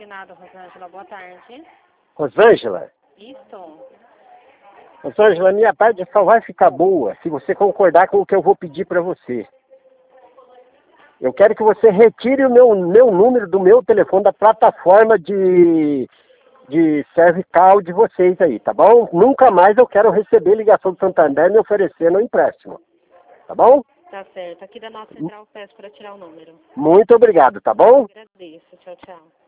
Consignado, Rosângela. Boa tarde. Rosângela? Isso. Rosângela, minha tarde só vai ficar boa se você concordar com o que eu vou pedir para você. Eu quero que você retire o meu número do meu telefone da plataforma de cervical de vocês aí, tá bom? Nunca mais eu quero receber ligação do Santander me oferecendo um empréstimo, tá bom? Tá certo. Aqui da nossa central peço para tirar o número. Muito obrigado, tá bom? Agradeço. Tchau, tchau.